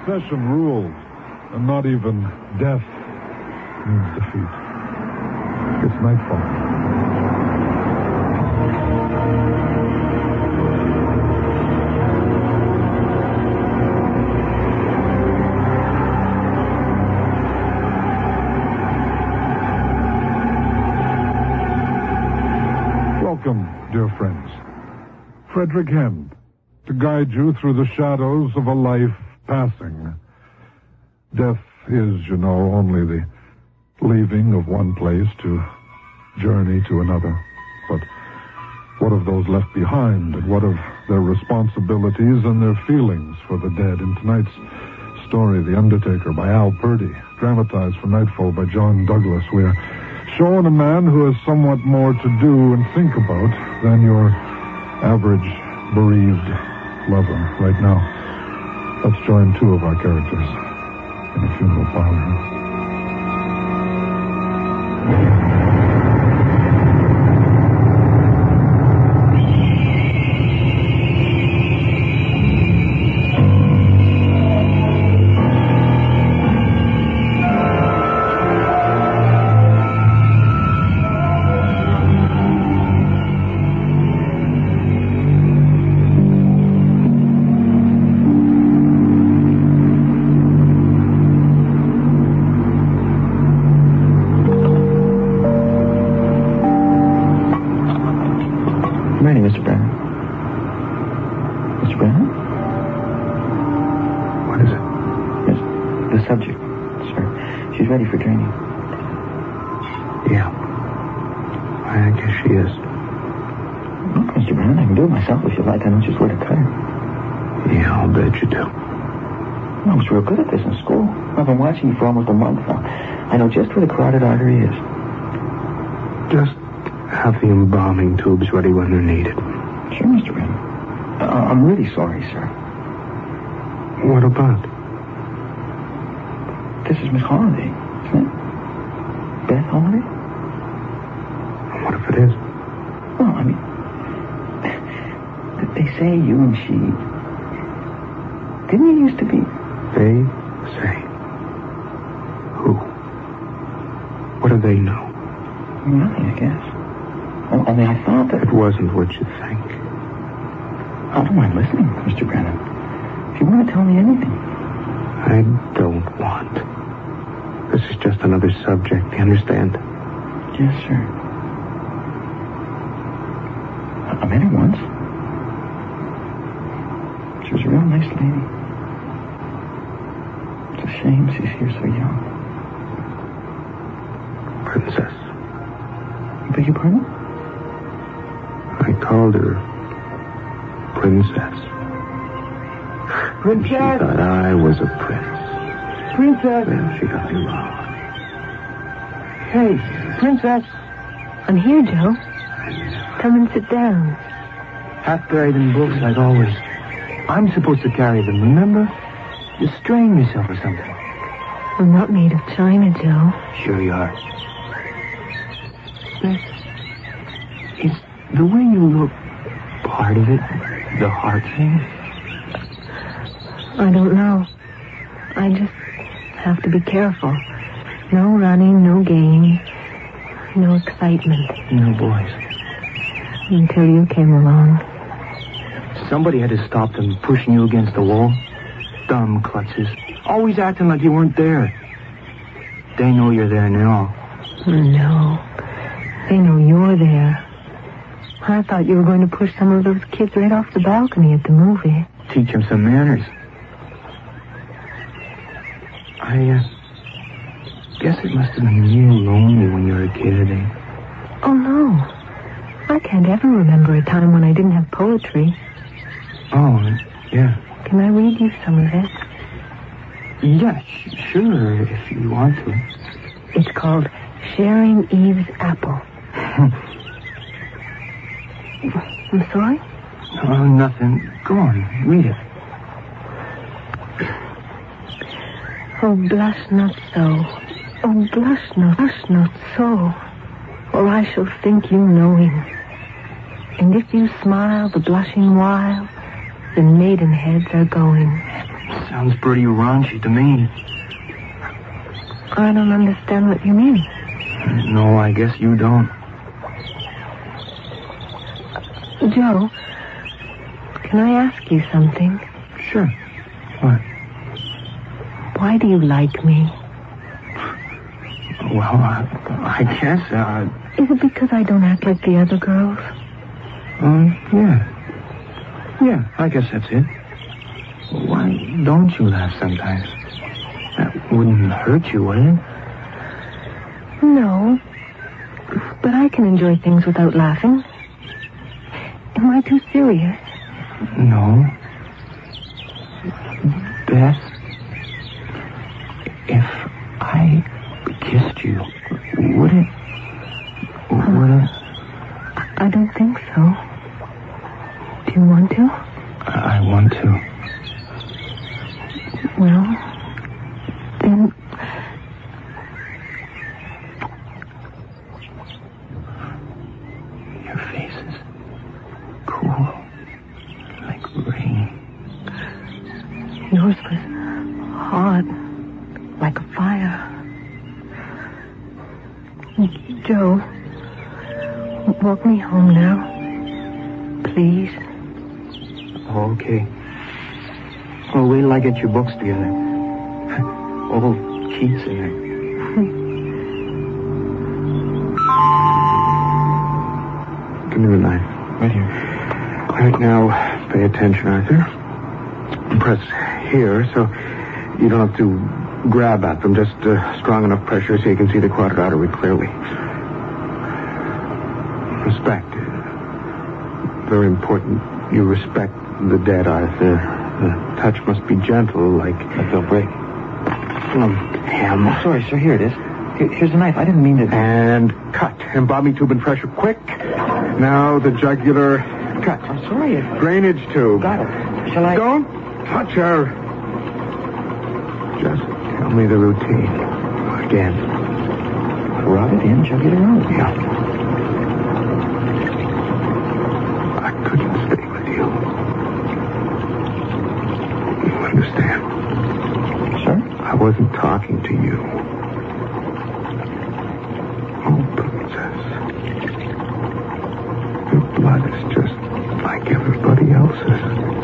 obsession rules, and not even death means defeat. It's nightfall. Welcome, dear friends. Frederick Hend, to guide you through the shadows of a life passing. Death is, you know, only the leaving of one place to journey to another. But what of those left behind, and what of their responsibilities and their feelings for the dead? In tonight's story, The Undertaker by Al Purdy, dramatized for Nightfall by John Douglas, we're shown a man who has somewhat more to do and think about than your average bereaved lover right now. Let's join two of our characters in a funeral parlor. Watching you for almost a month now. I know just where the carotid artery is. Just have the embalming tubes ready when they're needed. Sure, Mr. Brennan. I'm really sorry, sir. What about? This is Miss Holliday, isn't it? Beth Holliday? What if it is? Well, I mean, they say you and she... Didn't you used to be... They say... Who? What do they know? Nothing, I guess. Only I thought that... It wasn't what you think. I don't mind listening, Mr. Brennan. If you want to tell me anything. I don't want. This is just another subject, you understand? Yes, sir. I met her once. She was a real nice lady. It's a shame she's here so young. Princess. You beg your pardon? I called her Princess. Princess! She thought I was a prince. Princess! Well, she got me wrong. Hey, Princess! I'm here, Joe. Come and sit down. Half buried in books, like always. I'm supposed to carry them, remember? You strained yourself or something. I'm not made of china, Joe. Sure you are. Is the way you look part of it, the heart thing? I don't know. I just have to be careful. No running, no games, no excitement. No boys. Until you came along. Somebody had to stop them pushing you against the wall. Dumb klutzes. Always acting like you weren't there. They know you're there now. No. They know you're there. I thought you were going to push some of those kids right off the balcony at the movie. Teach them some manners. I guess it must have been real lonely when you were a kid, eh? Oh, no. I can't ever remember a time when I didn't have poetry. Oh, yeah. Can I read you some of it? Yeah, sure, if you want to. It's called Sharing Eve's Apple. I'm sorry? Oh, nothing. Go on, read it. Oh, blush not so. Oh, blush not so. Or I shall think you knowing. And if you smile the blushing while, the maidenheads are going. Sounds pretty raunchy to me. I don't understand what you mean. No, I guess you don't. Joe, can I ask you something? Sure. What? Why do you like me? Well, I guess, Is it because I don't act like the other girls? Yeah. Yeah, I guess that's it. Why don't you laugh sometimes? That wouldn't hurt you, would it? No. But I can enjoy things without laughing. Am I too serious? No. Beth, if I kissed you, would it? I don't think so. Do you want to? I want to. Well, then... Your face is cool, like rain. Yours was hot, like a fire. Joe, walk me home now. Please. Okay. Well, wait till I get your books together. All Keats in there. Give me the knife. Right here. All right, now, pay attention, Arthur. Press here so you don't have to grab at them. Just strong enough pressure so you can see the carotid artery clearly. Respect. Very important. You respect the dead, Arthur. The touch must be gentle, like... But they'll break. Damn. Oh, sorry, sir. Here it is. Here's the knife. I didn't mean to... And cut. Embalming tube and pressure quick. Now the jugular cut. I'm sorry. Drainage tube. Got it. Shall I... Don't touch her. Just tell me the routine. Again. Rub it in, jugular out. Yeah. I couldn't stay with you. You understand? Sir? I wasn't talking to you. Oh, princess. Your blood is just like everybody else's.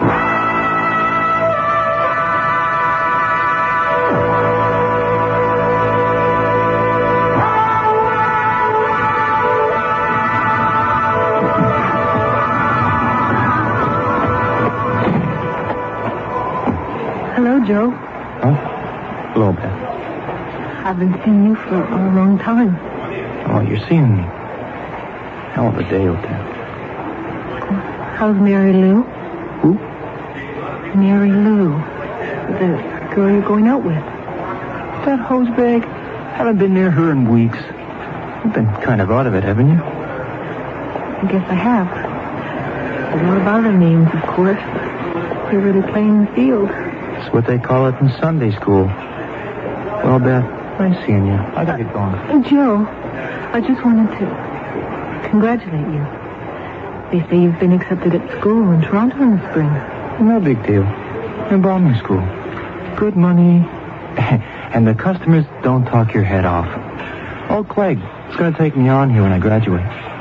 Hello, Joe. Huh? Hello, Beth. I've been seeing you for a long time. Oh, you're seeing me. Hell of a day, Odette. How's Mary Lou? Who? Mary Lou. The girl you're going out with. That hose bag? Haven't been near her in weeks. You've been kind of out of it, haven't you? I guess I have. A lot of other names, of course. You're really playing the field. That's what they call it in Sunday school. Well, Beth, nice seeing you. I gotta get going. Joe, I just wanted to congratulate you. They say you've been accepted at school in Toronto in the spring. No big deal. Embalming school. Good money. And the customers don't talk your head off. Old Clegg is going to take me on here when I graduate.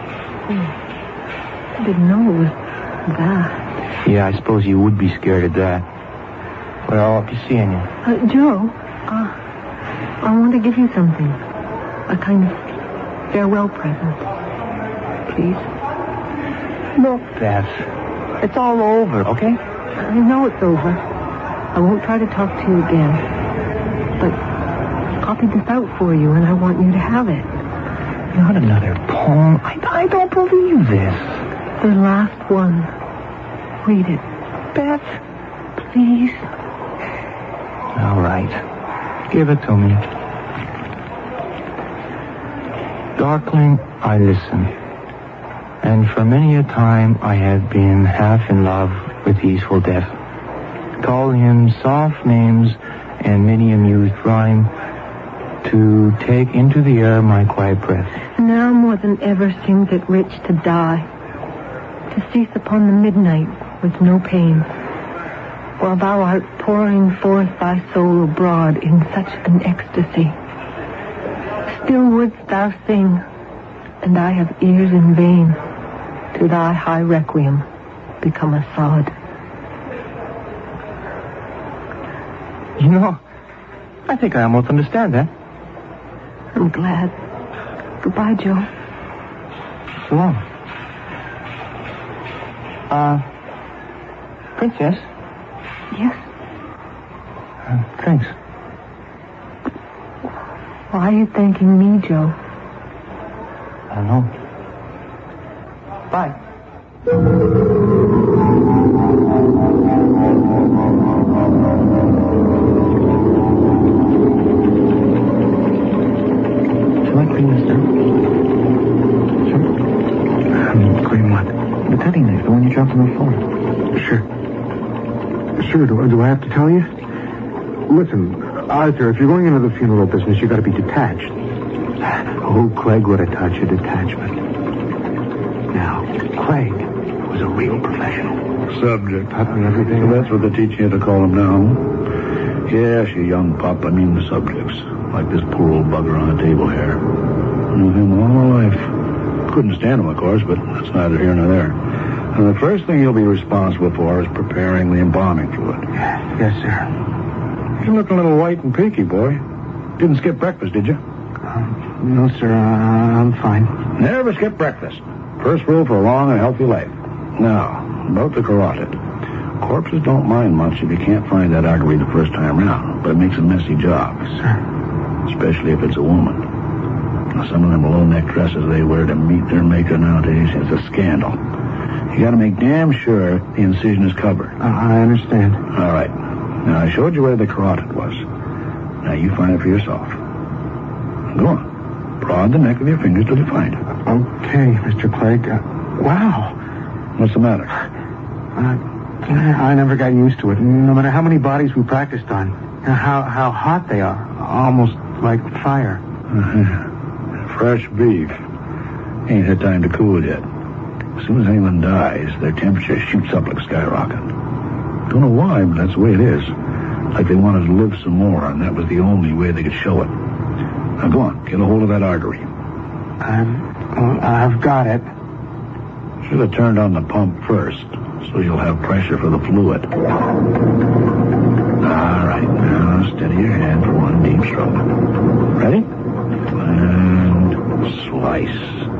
I didn't know it was that. Yeah, I suppose you would be scared of that. Well, I'll be seeing you. Joe, I want to give you something. A kind of farewell present. Please? Look, Beth, it's all over, okay? I know it's over. I won't try to talk to you again. But I copied this out for you, and I want you to have it. Not another poem. I don't believe this. The last one. Read it. Beth? Please? All right. Give it to me. Darkling, I listen. And for many a time I have been half in love with easeful death. Call him soft names and many amused rhyme to take into the air my quiet breath. Now more than ever seems it rich to die, to cease upon the midnight with no pain. while thou art pouring forth thy soul abroad in such an ecstasy. Still wouldst thou sing, and I have ears in vain, to thy high requiem become a sod. You know, I think I almost understand that. I'm glad. Goodbye, Joe. So long. Princess? Yes? Thanks. Why are you thanking me, Joe? I don't know. Bye. Shall I clean this now? Sure. Clean what? The cutting knife, the one you dropped on the floor. Sure. Sure, do I have to tell you? Listen, Arthur, if you're going into the funeral business, you got to be detached. Oh, Clegg would attach your detachment. Now, Clegg was a real professional. Subject. Taught me everything. So that's what they teach you to call him now. Yes, you young pup. I mean the subjects. Like this poor old bugger on the table here. Knew him all my life. Couldn't stand him, of course, but that's neither here nor there. And the first thing you'll be responsible for is preparing the embalming fluid. Yes, sir. You're looking a little white and peaky, boy. Didn't skip breakfast, did you? No, sir, I'm fine. Never skip breakfast. First rule for a long and healthy life. Now, about the carotid. Corpses don't mind much if you can't find that artery the first time round, but it makes a messy job. Sir. Especially if it's a woman. Now, some of them low-neck dresses they wear to meet their maker nowadays, it's a scandal. You gotta make damn sure the incision is covered. I understand. All right. Now, I showed you where the carotid was. Now, you find it for yourself. Go on. Prod the neck with your fingers till you find it. Okay, Mr. Clegg. Wow. What's the matter? I never got used to it. No matter how many bodies we practiced on, how hot they are. Almost like fire. Fresh beef. Ain't had time to cool yet. As soon as anyone dies, their temperature shoots up like a skyrocket. Don't know why, but that's the way it is. Like they wanted to live some more, and that was the only way they could show it. Now, go on. Get a hold of that artery. I've got it. Should have turned on the pump first, so you'll have pressure for the fluid. All right. Now, steady your hand for one deep stroke. Ready? And slice.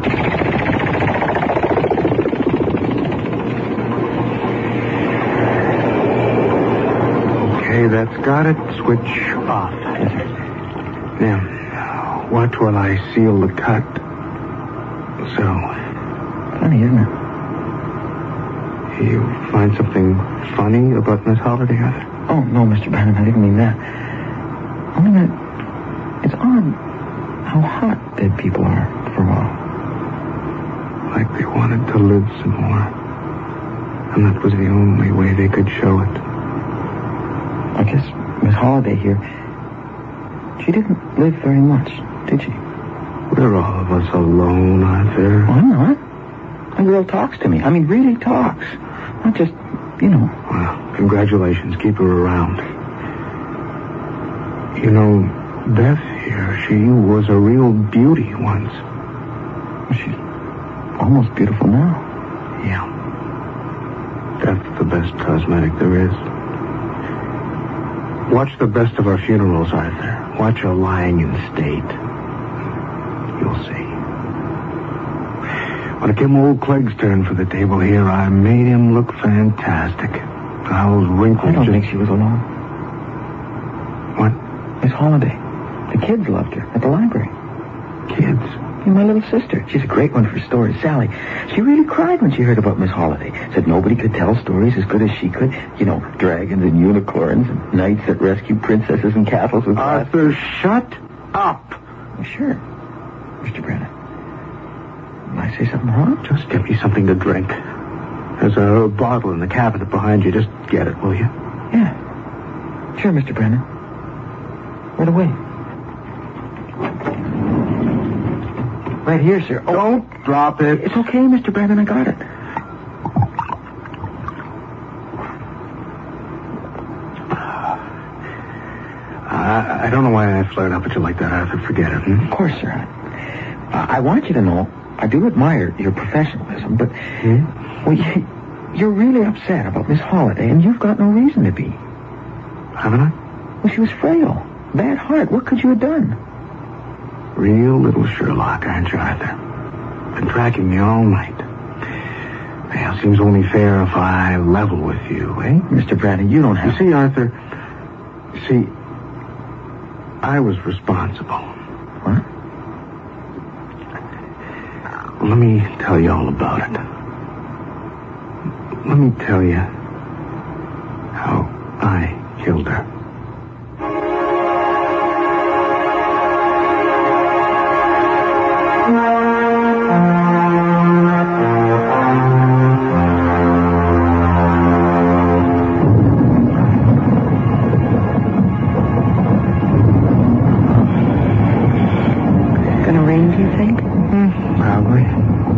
Okay, that's got it. Switch off. Now, watch while I seal the cut. So. Funny, isn't it? You find something funny about Miss Holliday, Arthur? Oh, no, Mr. Bannon, I didn't mean that. Only that it's odd how hot dead people are for a while. Like they wanted to live some more. And that was the only way they could show it. I guess Miss Holliday here, she didn't live very much, did she? We're all of us alone, Arthur. Well, I'm not. A girl talks to me. I mean, really talks. Not just, you know. Well, congratulations. Keep her around. You know, Beth here, she was a real beauty once. She's almost beautiful now. Yeah. That's the best cosmetic there is. Watch the best of our funerals, Arthur. Watch her lying in state. You'll see. When it came old Clegg's turn for the table here, I made him look fantastic. Those wrinkles I don't think she was alone. What? Miss Holliday. The kids loved her at the library. Kids? And my little sister. She's a great one for stories. Sally. She really cried when she heard about Miss Holliday. Said nobody could tell stories as good as she could. You know, dragons and unicorns and knights that rescue princesses and castles with glass. Arthur, shut up. Well, sure, Mr. Brennan. Did I say something wrong? Just get me something to drink. There's a bottle in the cabinet behind you. Just get it, will you? Yeah. Sure, Mr. Brennan. Right away. Right here, sir. Oh, don't drop it. It's okay, Mr. Brennan. I got it. I don't know why I flared up at you like that, Arthur. Forget it. Of course, sir. I want you to know I do admire your professionalism, but well, you're really upset about Miss Holliday, and you've got no reason to be. Haven't I? Well, she was frail. Bad heart. What could you have done? Real little Sherlock, aren't you, Arthur? Been tracking me all night. Well, seems only fair if I level with you, eh? Mr. Brandon, you don't have... You see, Arthur, I was responsible. What? Well, let me tell you all about it. Let me tell you how I killed her. Gonna rain, do you think? Probably.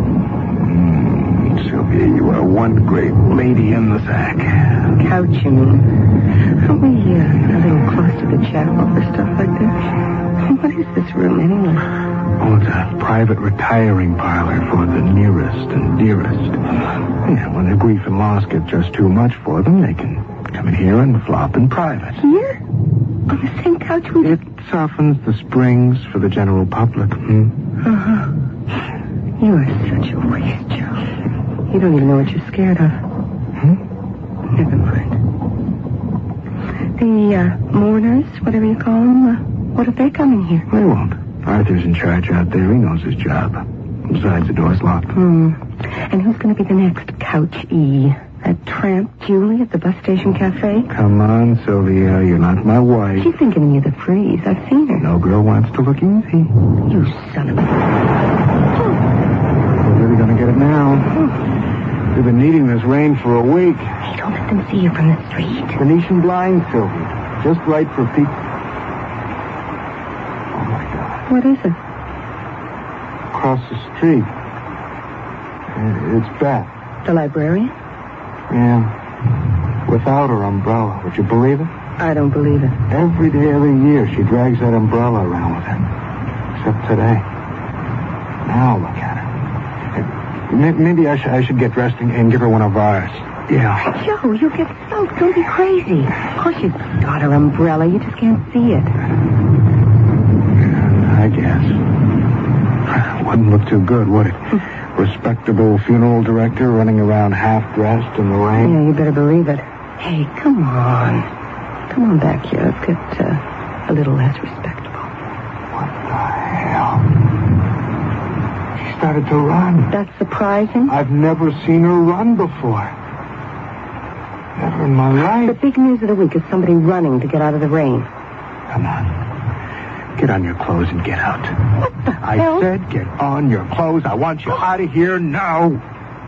Sylvia, you are one great lady in the sack. Couch, you mean? Aren't we a little close to the chapel for stuff like this? What is this room, anyway? Oh, it's a private retiring parlor for the nearest and dearest. Yeah, when their grief and loss get just too much for them, they can come in here and flop in private. Here? On the same couch we... It softens the springs for the general public. Uh-huh. You are such a waste, Joe. You don't even know what you're scared of. Never mind. The mourners, whatever you call them, what if they come in here? They won't. Arthur's in charge out there. He knows his job. Besides, the door's locked. And who's going to be the next couch-E? That tramp Julie at the bus station cafe? Come on, Sylvia. You're not my wife. She's been giving you the freeze. I've seen her. No girl wants to look easy. You son of a... We're really going to get it now. We've been needing this rain for a week. Hey, don't let them see you from the street. Venetian blinds, Sylvia. Just right for people. Oh, my God. What is it? Across the street. It's Beth. The librarian? Yeah. Without her umbrella. Would you believe it? I don't believe it. Every day of the year, she drags that umbrella around with her. Except today. Now look at her. Maybe I should get dressed and give her one of ours. Yeah. Joe, you'll get soaked. Don't be crazy. Of course you've got her umbrella. You just can't see it. I guess. Wouldn't look too good, would it? Respectable funeral director running around half-dressed in the rain. Yeah, you better believe it. Hey, come on. Come on back here. Let's get a little less respectable. What the hell? She started to run. That's surprising. I've never seen her run before. Never in my life. The big news of the week is somebody running to get out of the rain. Come on. Get on your clothes and get out. What the hell? I said get on your clothes. I want you out of here now.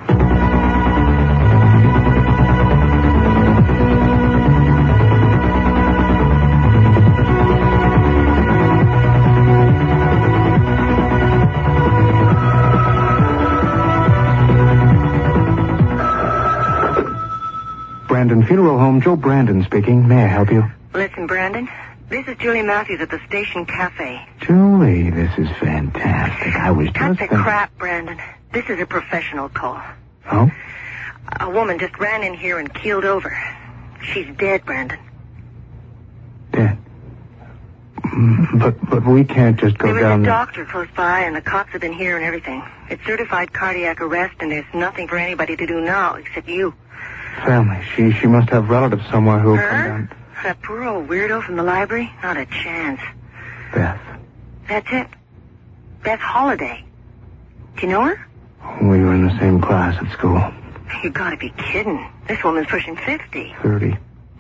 Brandon Funeral Home, Joe Brandon speaking. May I help you? Listen, Brandon, this is Julie Matthews at the station cafe. Julie, this is fantastic. I was Cut just... the crap, Brandon. This is a professional call. Oh? A woman just ran in here and keeled over. She's dead, Brandon. Dead? But we can't just go There down was a there. doctor close by, and the cops have been here and everything. It's certified cardiac arrest, and there's nothing for anybody to do now except you. Family. She must have relatives somewhere who'll come Her? down. That poor old weirdo from the library? Not a chance. Beth. That's it. Beth Holliday. Do you know her? We were in the same class at school. You gotta be kidding. This woman's pushing 50. 30.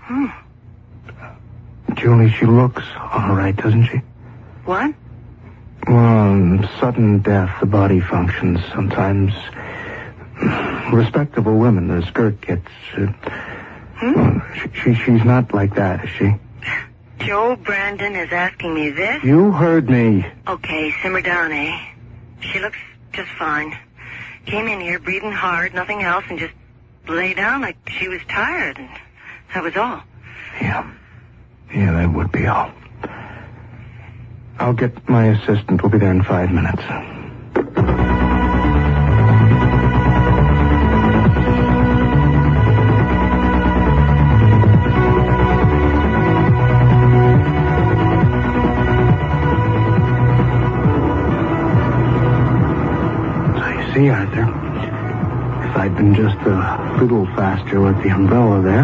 Julie, she looks all right, doesn't she? What? Well, sudden death, the body functions. Sometimes respectable women, their skirt gets... She's not like that, is she? Joe Brandon is asking me this? You heard me. Okay, simmer down, eh? She looks just fine. Came in here breathing hard, nothing else, and just lay down like she was tired, and that was all. Yeah, that would be all. I'll get my assistant. We'll be there in 5 minutes. See, Arthur, if I'd been just a little faster with the umbrella there,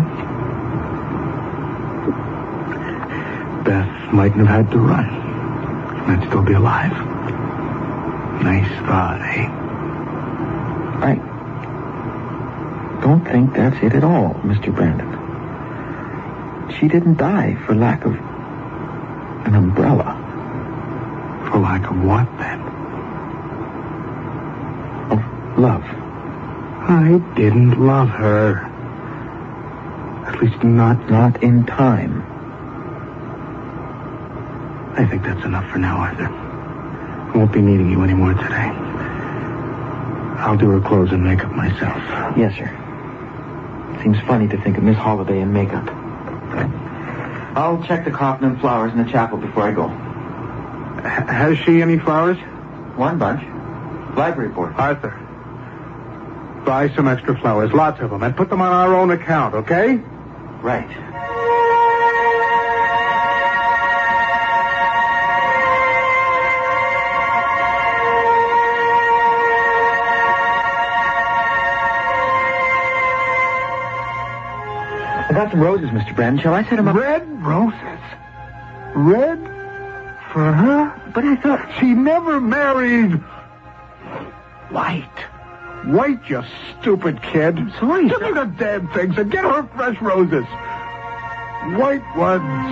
Beth mightn't have had to run. I'd still be alive. Nice thought, eh? I don't think that's it at all, Mr. Brandon. She didn't die for lack of an umbrella. For lack of what, then? Love. I didn't love her. At least not in time. I think that's enough for now, Arthur. I won't be needing you anymore today. I'll do her clothes and makeup myself. Yes, sir. Seems funny to think of Miss Holliday in makeup. I'll check the coffin and flowers in the chapel before I go. Has she any flowers? One bunch. Library board. Arthur, buy some extra flowers, lots of them, and put them on our own account, okay? Right. I got some roses, Mr. Brandon. Shall I set them up? Red roses? Red? For her? But I thought... She never married... White. White, you stupid kid. I'm sorry, Give me the damn things and get her fresh roses. White ones.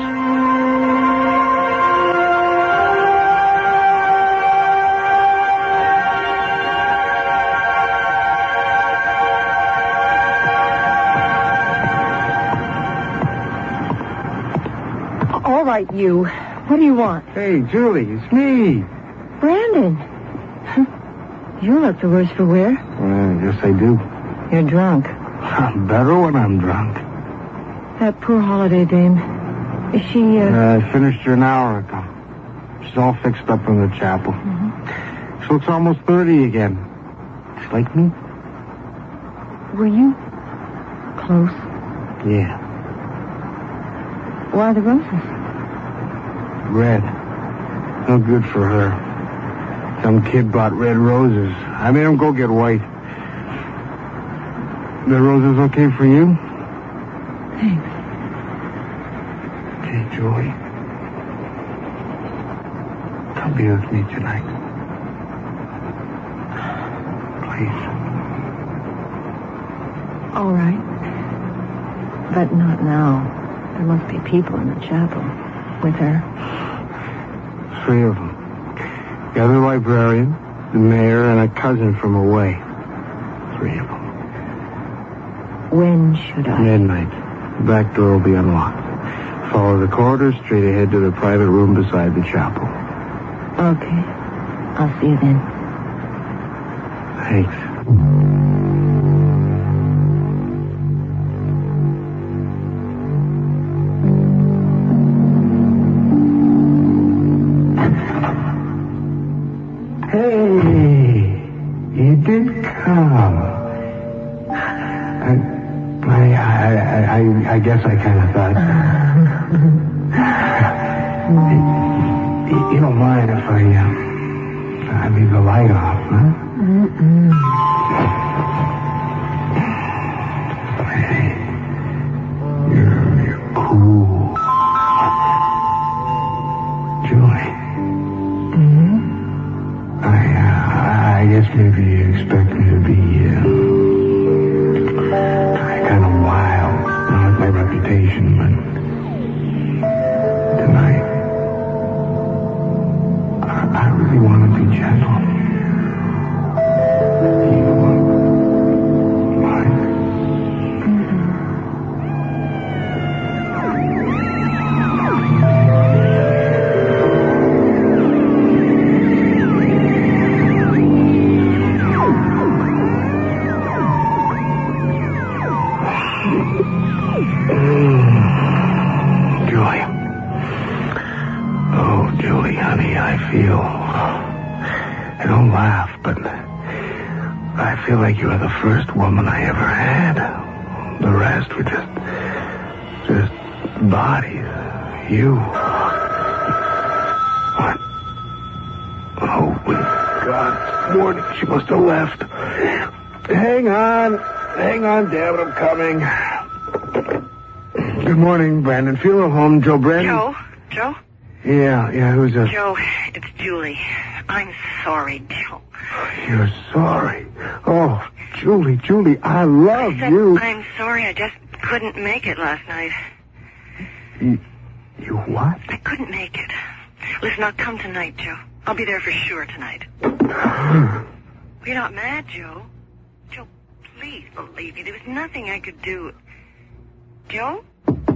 All right, you. What do you want? Hey, Julie, it's me. Brandon. You look the worse for wear. Yes, I do. You're drunk. I'm better when I'm drunk. That poor Holiday dame. Is she, I finished her an hour ago. She's all fixed up in the chapel. Mm-hmm. She looks almost 30 again. Just like me. Were you close? Yeah. Why the roses? Red. No good for her. Some kid bought red roses. I made him go get white. The roses okay for you? Thanks. Okay, Julie. Come be with me tonight. Please. All right. But not now. There must be people in the chapel with her. 3 of them. The other librarian, the mayor, and a cousin from away. 3 of them. When should I? Midnight. The back door will be unlocked. Follow the corridor straight ahead to the private room beside the chapel. Okay. I'll see you then. Thanks. I guess I kind of thought. You don't mind if I leave the light off, huh? Hey, you're cool. Julie. I guess maybe you expect me to be kind of wild. Not my reputation, but tonight, I really want to be gentle. You mind? Julie, honey, Don't laugh, but I feel like you were the first woman I ever had. The rest were just bodies. You. What? Oh, God, it's morning. She must have left. Hang on, damn it, I'm coming. Good morning, Brandon. Funeral home, Joe Brandon. Joe? Yeah, who's this? Joe, it's Julie. I'm sorry, Joe. You're sorry. Oh, Julie, I love you. I'm sorry, I just couldn't make it last night. You what? I couldn't make it. Listen, I'll come tonight, Joe. I'll be there for sure tonight. You're not mad, Joe? Joe, please believe me. There was nothing I could do. Joe?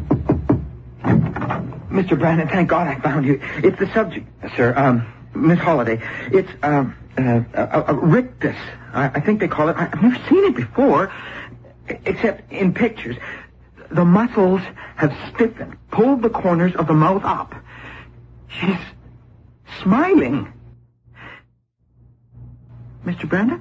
Mr. Brandon, thank God I found you. It's the subject, sir, Miss Holliday. It's, a rictus. I think they call it. I've never seen it before, except in pictures. The muscles have stiffened, pulled the corners of the mouth up. She's smiling. Mr. Brandon?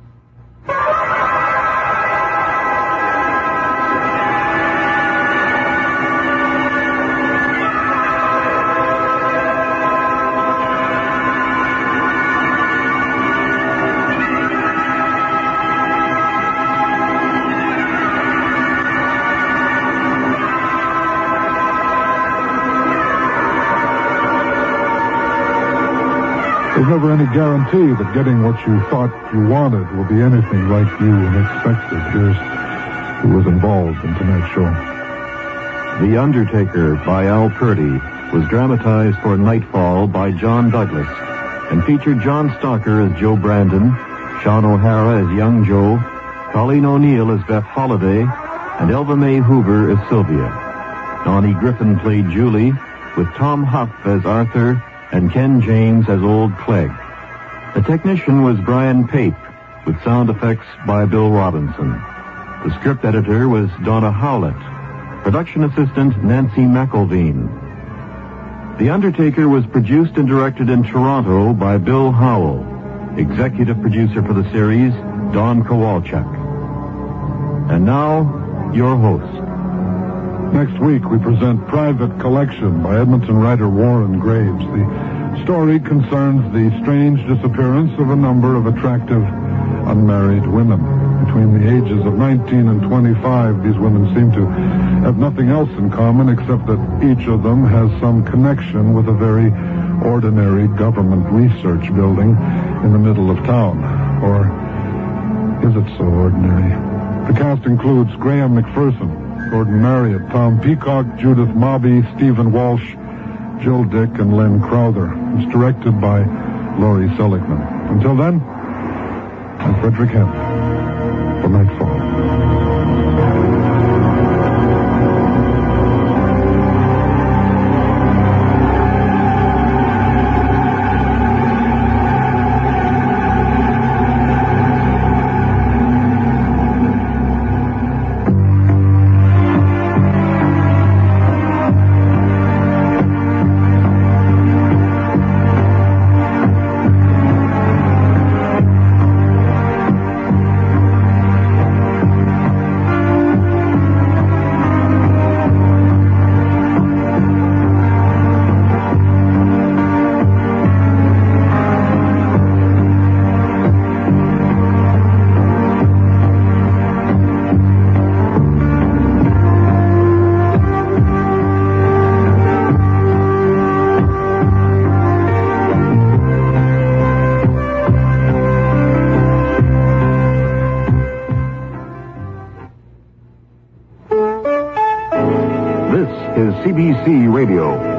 There's never any guarantee that getting what you thought you wanted will be anything like you expected. Here's who was involved in tonight's show. The Undertaker by Al Purdy was dramatized for Nightfall by John Douglas and featured John Stalker as Joe Brandon, Sean O'Hara as Young Joe, Colleen O'Neill as Beth Holliday, and Elva Mae Hoover as Sylvia. Donnie Griffin played Julie, with Tom Huff as Arthur and Ken James as Old Clegg. The technician was Brian Pape, with sound effects by Bill Robinson. The script editor was Donna Howlett. Production assistant Nancy McElveen. The Undertaker was produced and directed in Toronto by Bill Howell. Executive producer for the series, Don Kowalchuk. And now, your host. Next week, we present Private Collection by Edmonton writer Warren Graves. The story concerns the strange disappearance of a number of attractive unmarried women. Between the ages of 19 and 25, these women seem to have nothing else in common except that each of them has some connection with a very ordinary government research building in the middle of town. Or is it so ordinary? The cast includes Graham McPherson, Gordon Marriott, Tom Peacock, Judith Mobby, Stephen Walsh, Jill Dick, and Len Crowther. It's directed by Laurie Seligman. Until then, I'm Frederick Hemp for Nightfall. CBC Radio.